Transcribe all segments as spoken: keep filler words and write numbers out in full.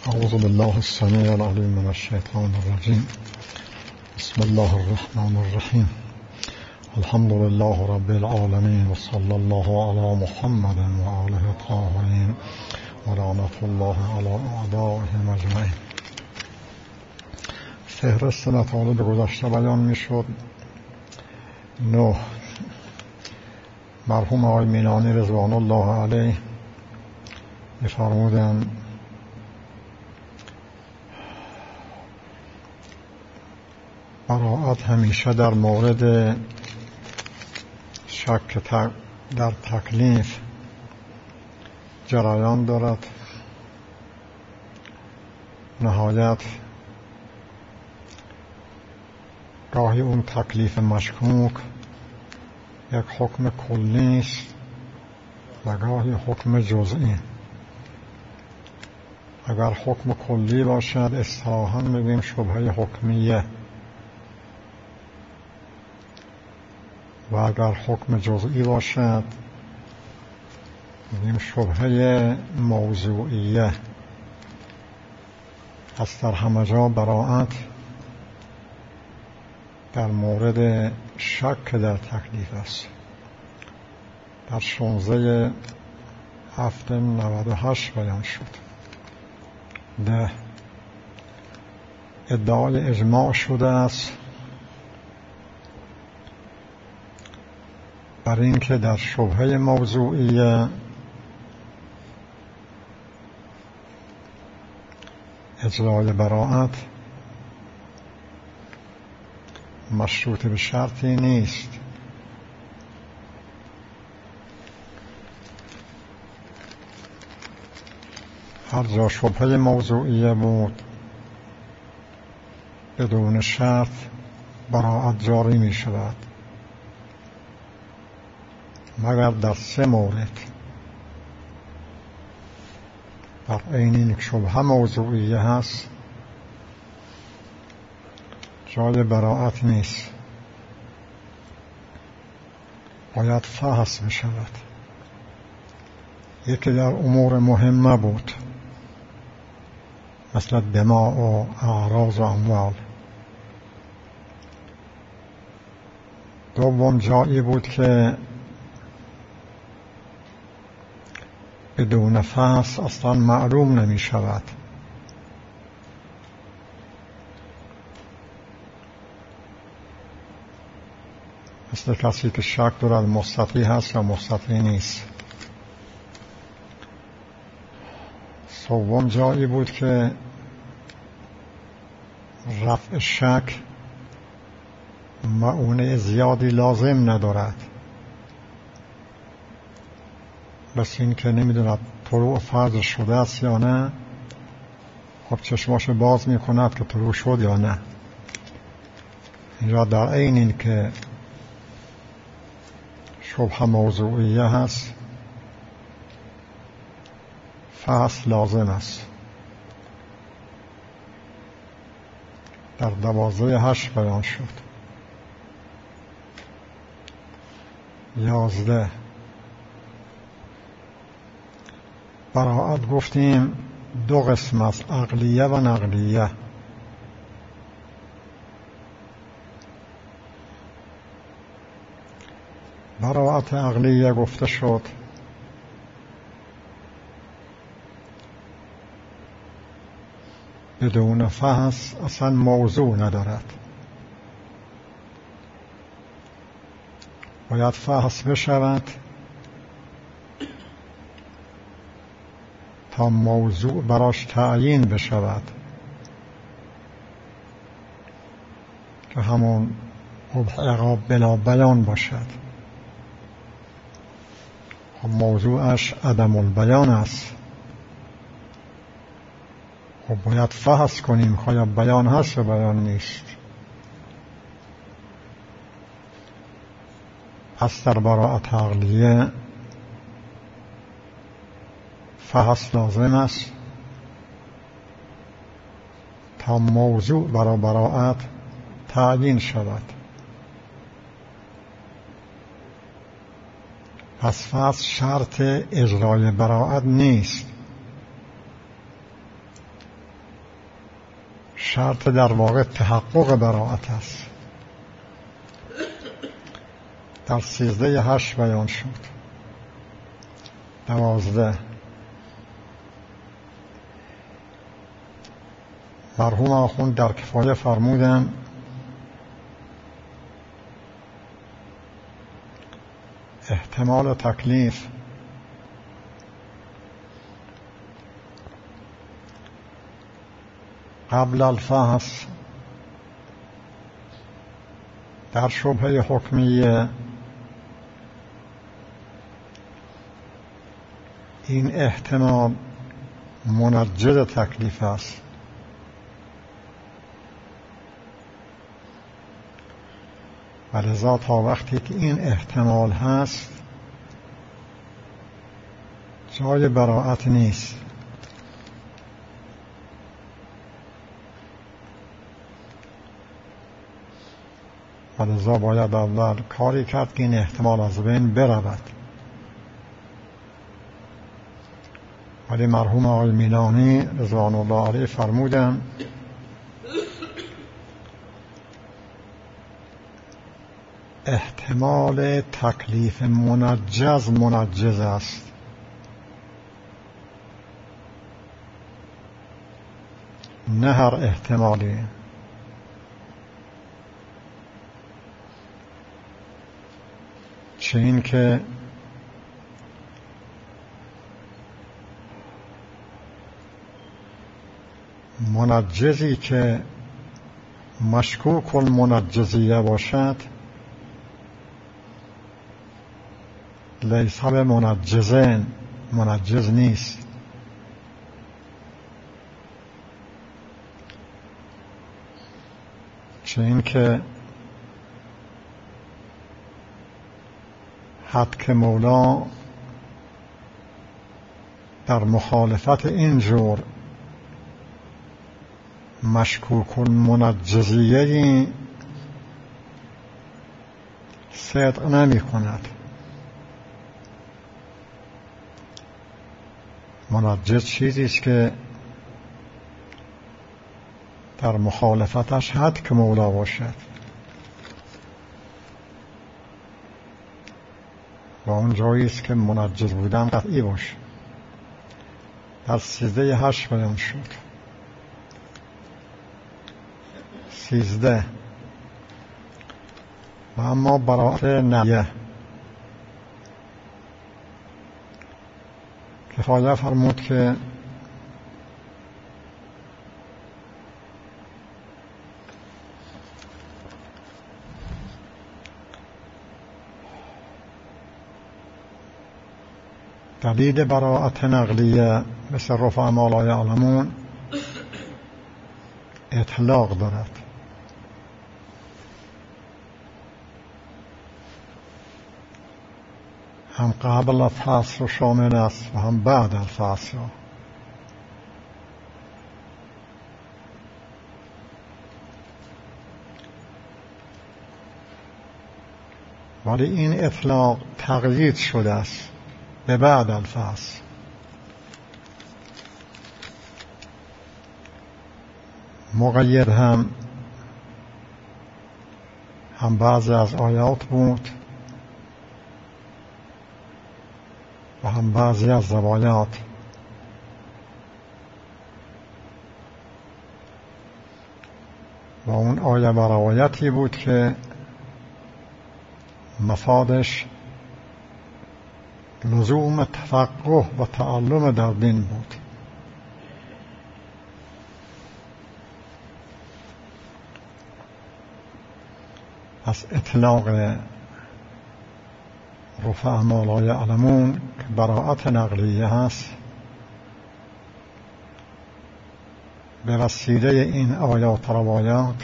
أعوذ بالله السميع العليم من الشيطان الرجيم. بسم الله الرحمن الرحيم. الحمد لله رب العالمين، وصلى الله على محمد وآله الطاهرين، ولعنة الله على أعدائهم أجمعین. فهرست مطالب گذشته بیان میشد. نه، مرحوم آقای مینانی رضوان الله علیه می‌فرمودند براءت همیشه در مورد شک در تکلیف جریان دارد. نهایت گاهی اون تکلیف مشکوک یک حکم کلی است و گاهی حکم جزئی. اگر حکم کلی باشد اصطلاحاً میگیم شبهه حکمیه، و اگر حکم جزئی باشد میگیم شبهه موضوعیه. پس در همه جا براءت در مورد شک در تکلیف است. در شانزده هفته نود و هشت بیان شد. ده، ادعای اجماع شده است بر این که در شبهه موضوعیه اجرای براءت مشروط به شرطی نیست. هر جا شبهه موضوعیه بود بدون شرط براءت جاری می شود، مگر در سه مورد. در عین این شبهه موضوعیه هست جای براءت نیست، باید فحص بشود. یکی در امور مهمه بود، مثل دماء و اعراض و اموال. دوم جایی بود که بدون فحص اصلا معلوم نمی شود. مثل کسی که شک دارد مستطیع هست یا مستطیع نیست. سوم جایی بود که رفع شک مؤونه زیادی لازم ندارد، بس این که نمیدوند طلوع فرض شده است یا نه، خب چشماشو باز میکند که طلوع شد یا نه. اینجا در عین این که شبهه موضوعیه هست فحص لازم است. در دوازده هشت بیان شد. یازده، براءت گفتیم دو قسم است، عقلیه و نقلیه. براءت عقلیه گفته شد بدون فحص اصلا موضوع ندارد، باید فحص بشود تا موضوع براش تعیین بشود، که همون عقاب بلا بیان باشد. خب موضوعش عدم البیان است، خب باید فحص کنیم خواهی بیان هست یا بیان نیست. پس در براءت عقلیه فحص لازم است تا موضوع برای براءت تعیین شود. پس فحص شرط اجرای براءت نیست. شرط در واقع تحقق براءت است. در سیزده هشت بیان شد. دوازده مرحوم آخوند در کفایه فرمودن احتمال تکلیف قبل الفحص در شبهه حکمیه این احتمال منجز تکلیف است. و لذا تا وقتی که این احتمال هست جای براءت نیست. و لذا باید اول کاری کرد که این احتمال از بین برود. ولی مرحوم آقای میلانی رضوان الله علیه فرمودن احتمال تکلیف منجز منجز است. نه هر احتمالی. چه این که منجزی که مشکوک المنجزیه باشد لیس به منجزین منجز نیست. چه این که حد که مولا در مخالفت این جور مشکوک المنجزیه صدق نمی کند. منجز چیزی است که در مخالفتش حد که مولا باشد و اون جایی است که منجز بودن قطعی باشه. در سیزده هشت بیان شد. سیزده و اما براءت نهیه کفایه فرمود که دلیل براءت نقلیه مثل رفع ما لا یعلمون اطلاق دارد. هم قبل الفحص رو شامل است و هم بعد الفحص رو. ولی این اطلاق تقیید شده است به بعد الفحص. مقید هم هم بعضی از آیات بود و هم بعضی از روایات. و اون آیه و روایتی بود که مفادش لزوم تفقه و تعلم در دین بود. پس اطلاق رفع ما لا یعلمون که براءت نقلیه هست به وسیله این آیات و روایات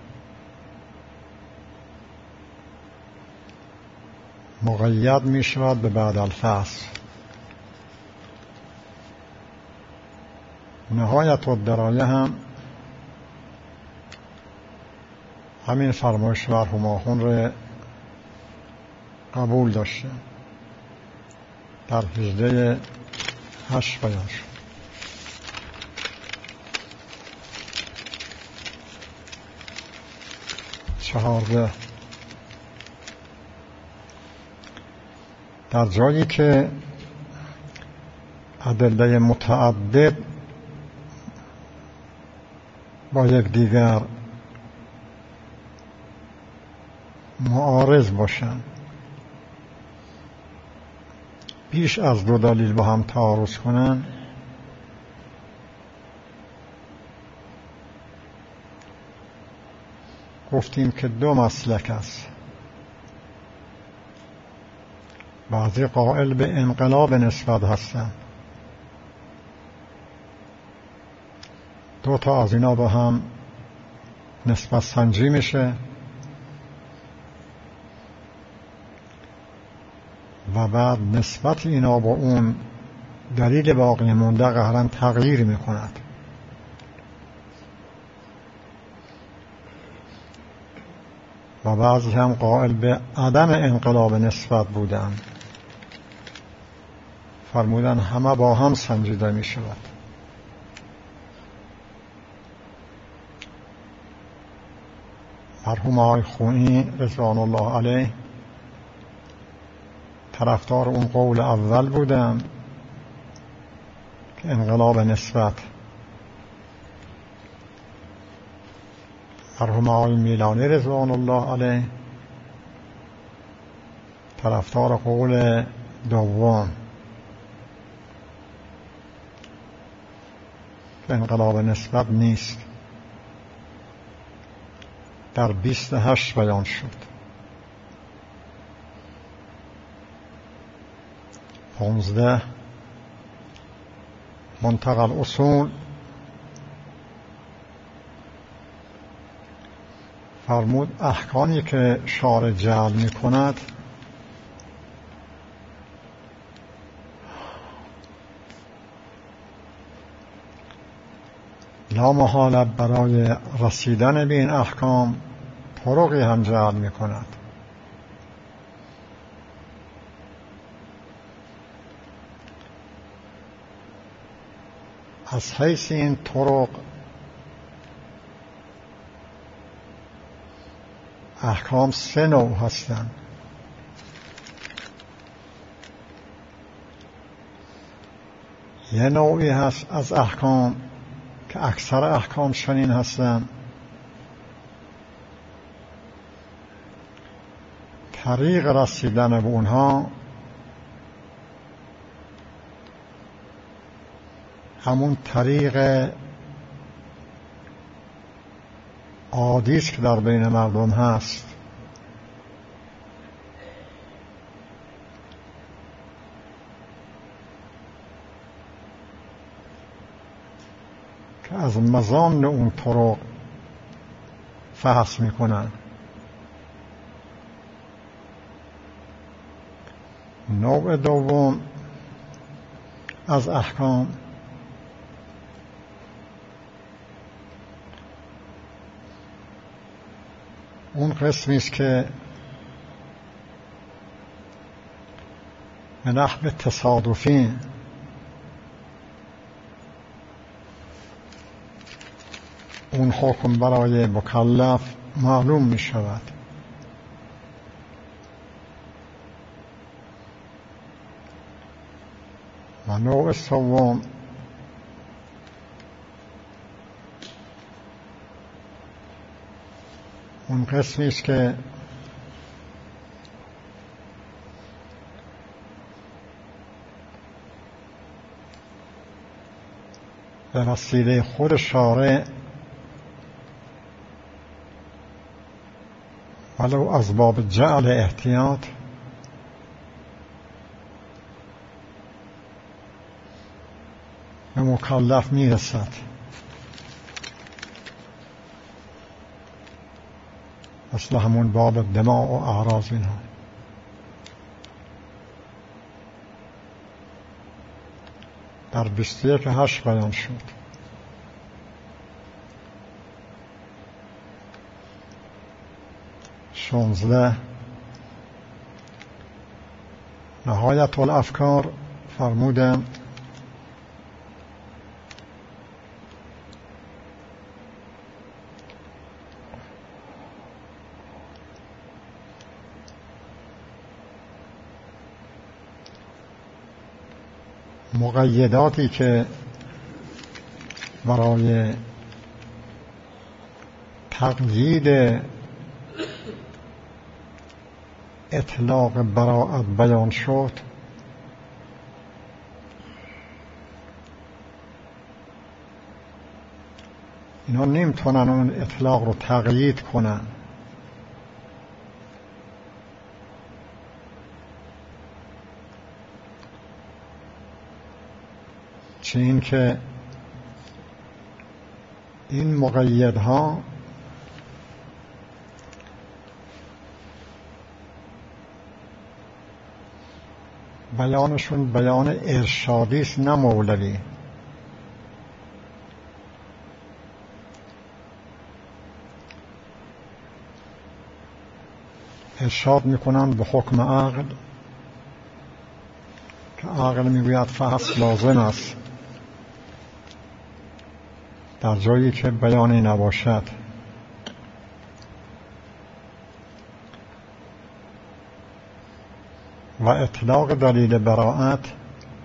مقید می شود به بعد الفحص. نهایت الدرایه هم همین فرمایش مرحوم آخوند را قبول داشته. در هجده هشت بیان شد. چهارده در جایی که ادله متعدد با یکدیگر معارض باشند، بیش از دو دلیل با هم تعارض کنند، گفتیم که دو مسلک است. بعضی قائل به انقلاب نسبت هستند، دو تا از اینا با هم نسبت سنجی میشه و بعد نسبت اینا با اون دلیل باقی مونده قهرن تغییر میکند. و بعضی هم قائل به عدم انقلاب نسبت بودن، فرمودن همه با هم سنجیده می شود. مرحوم آقای خونی رضوان الله علیه طرفدار اون قول اول بودن که انقلاب نسبت. مرحوم آقای میلانی رضوان الله علیه طرفدار قول دوم که انقلاب نسبت نیست. در بیست هشت بیان شد. پانزده منتقل اصول فرمود احکامی که شارع جعل می کند لا محالة برای رسیدن به این احکام طرقی هم جعل می کند. از حیث این طرق احکام سه نوع هستند. یه نوعی هست از احکام که اکثر احکام چنین هستند، طریق رسیدن به اونها همون طریق عادی است که در بین مردم هست. که از مزان اون طرق فحص میکنن. نوع دوم از احکام اون قسمی است که به نحو تصادفی اون حکم برای مکلف معلوم می شود. و نوع سوم اون قسمی است که به وسیله خود شارع ولو از باب جعل احتیاط به مکلف میرسد. مثل همون باب دماء و اعراض اینها. در بیست و یک هشت بیان شد. شانزده نهایت الافکار فرمودن مقیداتی که برای تقیید اطلاق براءت بیان شد اینا نمیتونن اون اطلاق رو تقیید کنن. چه این که این مقیدها بیانشون بیان ارشادی است نه مولوی. ارشاد میکنن به حکم عقل که عقل میگوید فحص لازم است در جایی که بیانی نباشد. و اطلاق دلیل براءت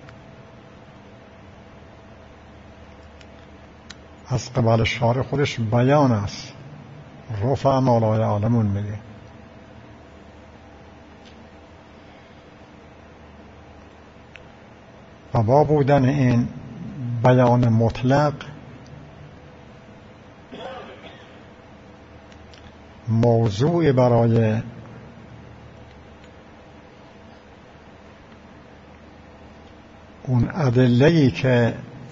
از قبل شارع خودش بیان است. رفع ما لا یعلمون میگه. و با بودن این بیان مطلق موضوع برای اون ادله‌ای که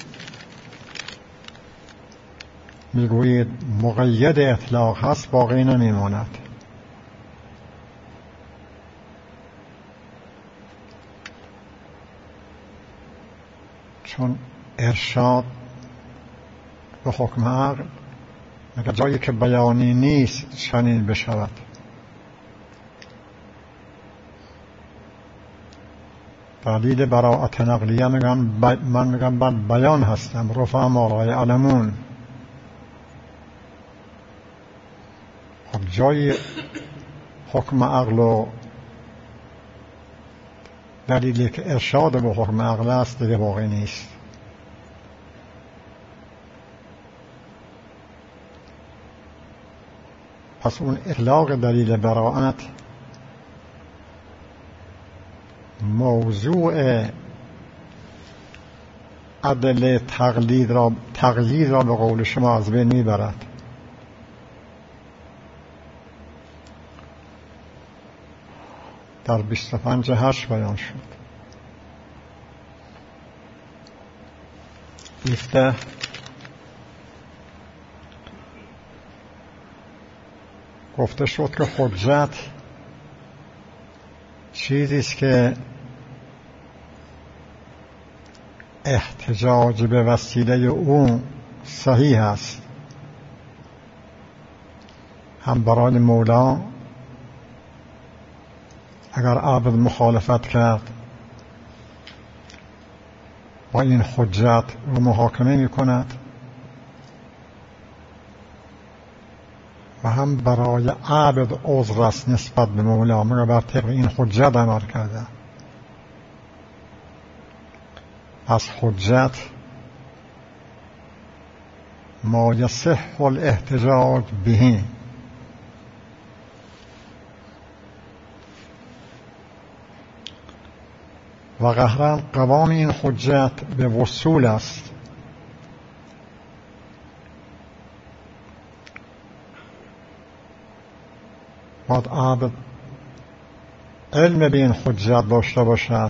میگویید مقید اطلاق هست باقی نمیماند. چون ارشاد به حکم عقل اگر جایی که بیانی نیست چنین بشود. دلیل براءت نقلیه میگم من میگم بر بیان هستم. رفع ما لا یعلمون. خب جای حکم عقل و دلیلی که ارشاد به حکم عقل است دیگه باقی نیست. پس اون اطلاق دلیل براءت موضوع ادله تقلید را تقلید را به قول شما از بین میبرد. در بیست و پنج هشت بیان شد. بیسته گفته شد که حجت چیزی است که احتجاج به وسیله او صحیح است، هم برای مولا اگر عبد مخالفت کرد با این حجت رو محاکمه می کند و هم برای عبد عذر است نسبت به مولا مگر بر طبق این حجت عمل کرده. پس حجت ما یصح الاحتجاج به و قهرا قوام این حجت به وصول است. باید عبد علم به این حجت داشته باشد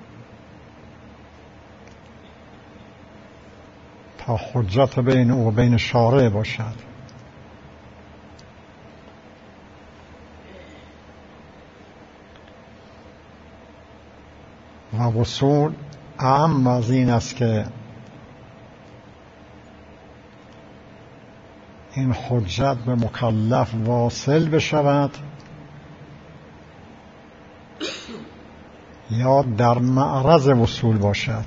تا حجت بین او و بین شارع باشد. و وصول اعم از این است که این حجت به مکلف واصل بشود یا در معرض وصول باشد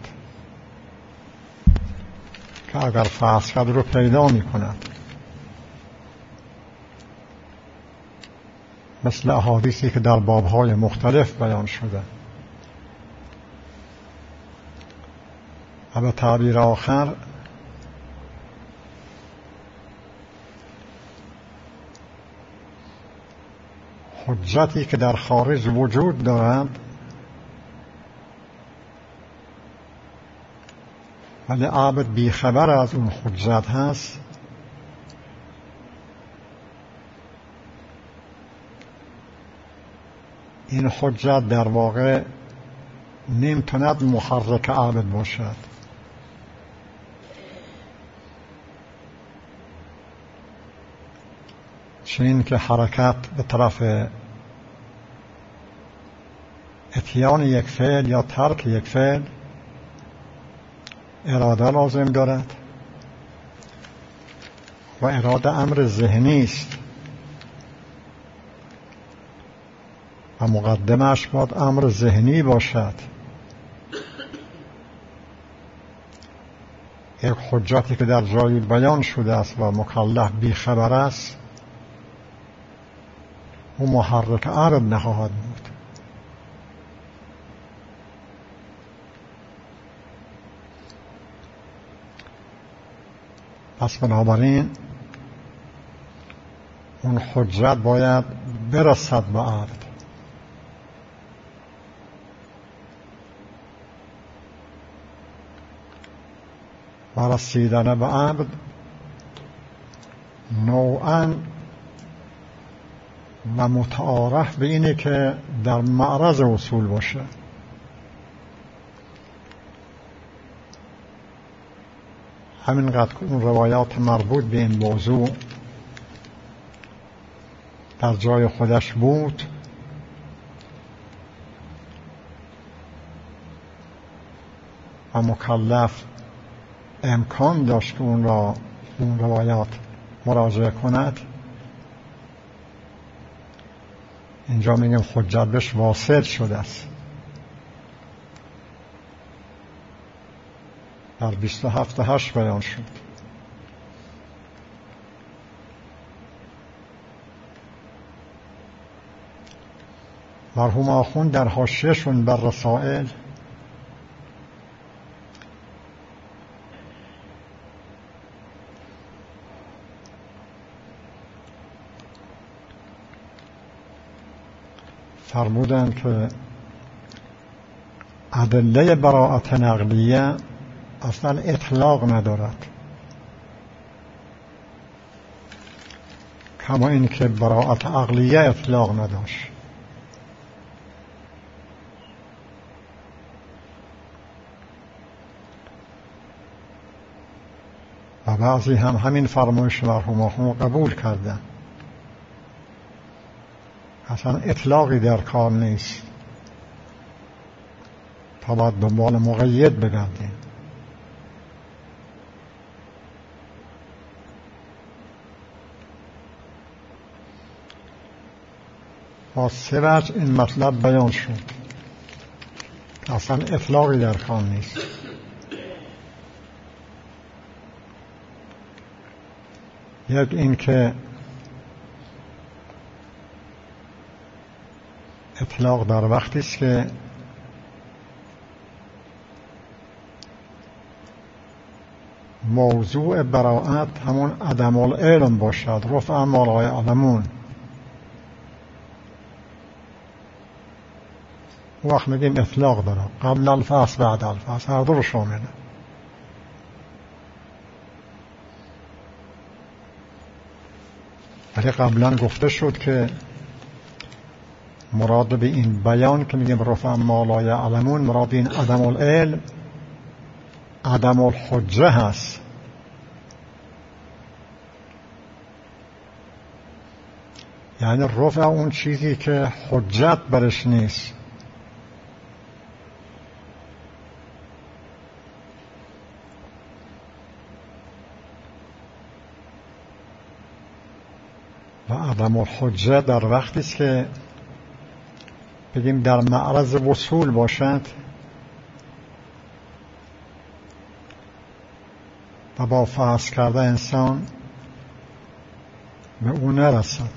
که اگر فرض کرد رو پیدا می کند، مثل احادیثی که در بابهای مختلف بیان شده. و به تعبیر آخر حجتی که در خارج وجود دارد ولی عبد بیخبر از اون حجت هست، این حجت در واقع نمیتواند محرک عبد باشد. چون که حرکت به طرف اتیان یک فعل یا ترک یک فعل اراده لازم دارد و اراده امر ذهنی است و مقدمش باید امر ذهنی باشد. یک حجتی که در جایی بیان شده است و مکلف بیخبر است، او محرک عبد نخواهد بود. پس بنابراین اون حجت باید برسد به عبد. و رسیدن به عبد نوعاً و متعارف به اینه که در معرض وصول باشه. همینقدر که اون روایات مربوط به این موضوع در جای خودش بود، و مکلف امکان داشت که اون را اون روایات مراجعه کند، اینجا میگم حجت بهش واصل شده است. در بیست و هفت هشت بیان شد. مرحوم آخوند در حاشیه‌شون بر رسائل فرمودند که ادله براءت نقلیه اصلا اطلاق ندارد، کما این که براءت عقلیه اطلاق نداشت. و بعضی هم همین فرمایش مرحوم آخوند قبول کردن، اصلا اطلاقی در کار نیست تا باید دنبال مقید بگردیم. با سه وجه این مطلب بیان شد، اصلا اطلاقی در کار نیست. یک این که اطلاق در وقتی است که موضوع براءت همون عدم العلم باشد، رفع ما لا یعلمون. وقت میگیم اطلاق داره، قبل الفصل بعد الفصل هر دو رو شامله. ولی قبلا گفته شد که مراد به این بیان که میگیم رفع ما لا یعلمون، مراد این عدم العلم عدم الحجه هست. یعنی رفع اون چیزی که حجت برش نیست. و عدم الحجه در وقتی است که بگیم در معرض وصول باشد و با فحص کرده انسان به اون نرسد،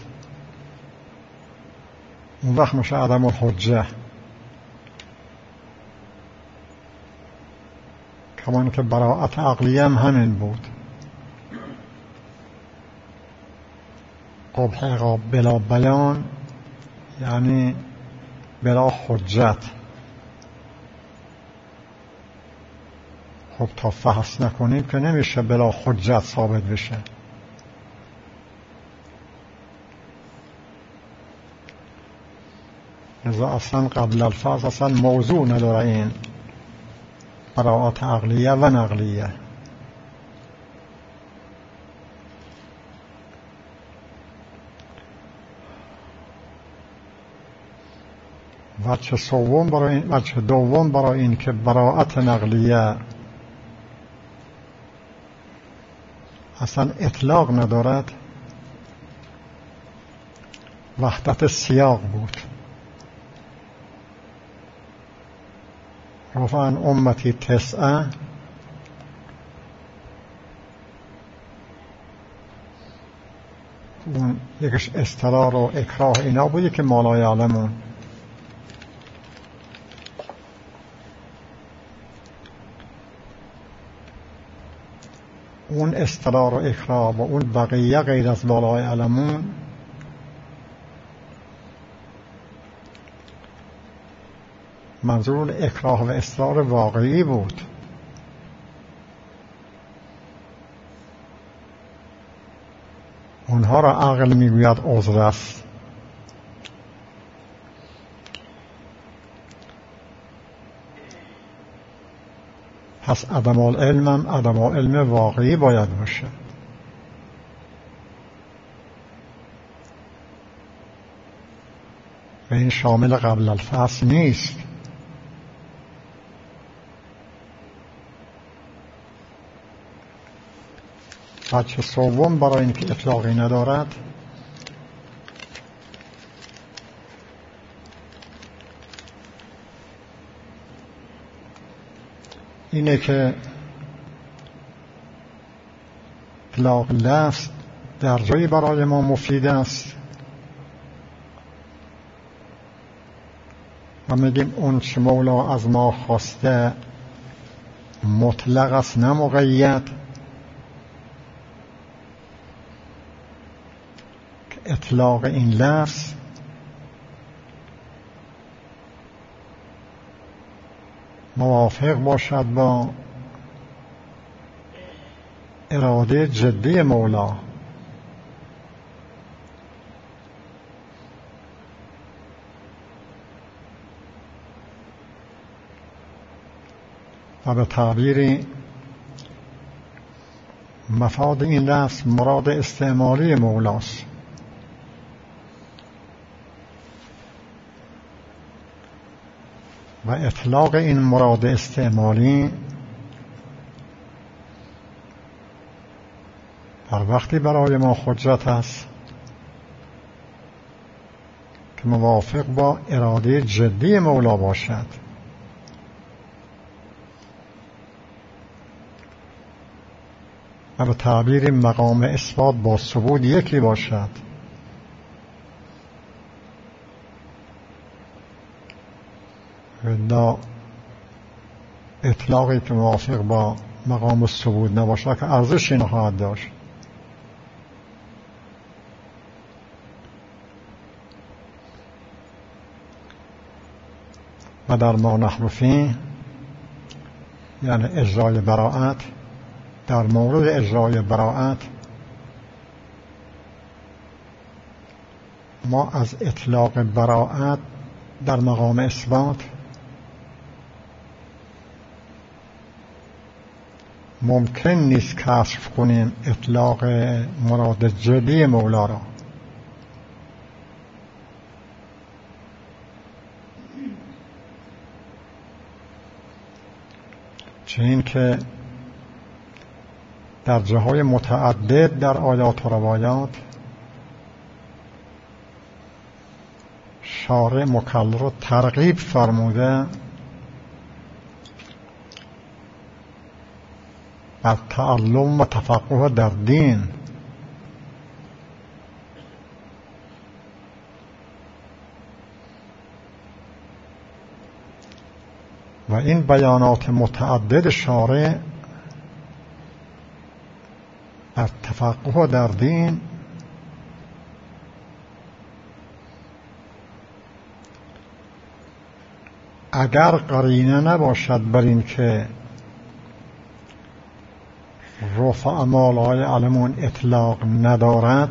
اون وقت میشه عدم الحجه. کمان که براءت عقلیه هم همین بود. قبح عقاب بلا بیان یعنی بلا حجت. خب تا فحص نکنیم که نمیشه بلا حجت ثابت بشه. لذا اصلا قبل الفحص اصلا موضوع نداره این براءات عقلیه و نقلیه. وجه سوم برای این وجه دوم برای این که براءت نقلیه اصلا اطلاق ندارد وحدت سیاق بود. رفع عن امتی تسعه اون یکش اضطرار و اکراه اینا بودی که ما لا یعلمون. اون اضطرار و اکراه و اون بقیه غیر از ما لا یعلمون منظور اکراه و اصرار واقعی بود. اونها را عقل میگوید عذر است. پس عدم العلم هم عدم علم واقعی باید باشه. و این شامل قبل الفحص نیست. وجه سوم برای اینکه اطلاقی ندارد اینه که اطلاق لفظ در جایی برای ما مفید است و میگیم اون چه مولا از ما خواسته مطلق است نه مقید. اطلاق این لفظ موافق باشد با اراده جدی مولا. و به تعبیری مفاد این لفظ مراد استعمالی مولاست. و اطلاق این مراد استعمالی در وقتی برای ما حجت است که موافق با اراده جدی مولا باشد. و به تعبیر مقام اثبات با ثبوت یکی باشد. و اطلاقی که موافق با مقام ثبوت نباشه که ارزشی نخواهد داشت. و در ما نحن فیه یعنی اجرای براءت، در مورد اجرای براءت ما از اطلاق براءت در مقام اثبات ممکن نیست کشف کنیم اطلاق مراد جدی مولا را. چنین که در جاهای متعدد در آیات و روایات شارع مکلل رو ترغیب فرموده بر تعلم و تفقه در دین. و این بیانات متعدد شارع بر تفقه در دین اگر قرینه نباشد بر این که رفع مالهای علمون اطلاق ندارد،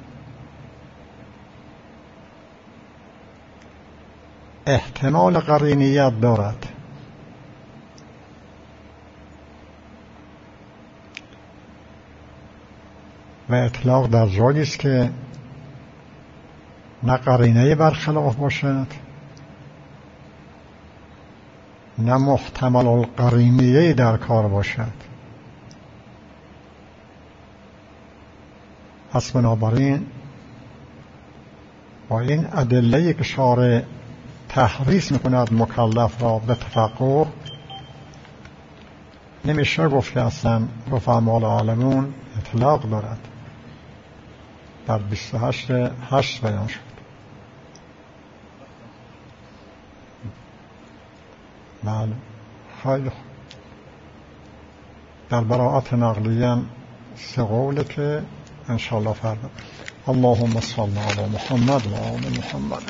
احتمال قرینیت دارد. و اطلاق در جایی است که نه قرینه برخلاف باشد نه محتمل القرینیه در کار باشد. پس بنابراین با این ادله‌ای که شارع تحریص میکند مکلف را به تفقه، نمیشه گفت که اصلا رفع مال عالمون اطلاق دارد. در بیست و هشت هشت بیان شد. بله خیلی خوب. در براءت نقلیه سه قوله که انشاءالله فردا. اللهم صل علی محمد و آل محمد.